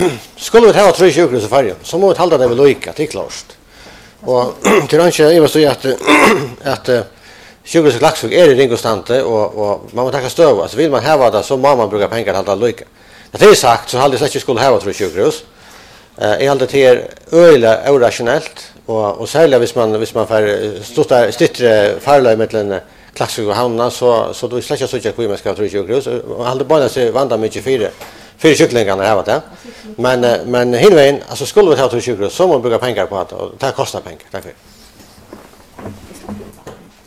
skulle vi ha 3 sjukhus i färjan så må vi hålla det vid lojka till klart. Och till kanske jag måste ju att sjukhuset Klaksvik är i ringostante och man måste ta stöv. Alltså vill man ha det så må man bruka pengar till att lojka. Det är sagt så hade det skulle ha 3 sjukhus. I allt det här öliga orationellt och särskilt hvis man får stittre farlöj mellan Klaksvik och Hamna så då släcker så jag man ska 3 sjukhus och hade bara sig vanda mycket fyra kycklingarna här det. Men hinvägen alltså skulle vi ta 3 sjukhus så man bruka pengar på att och det kostar pengar. Tack för.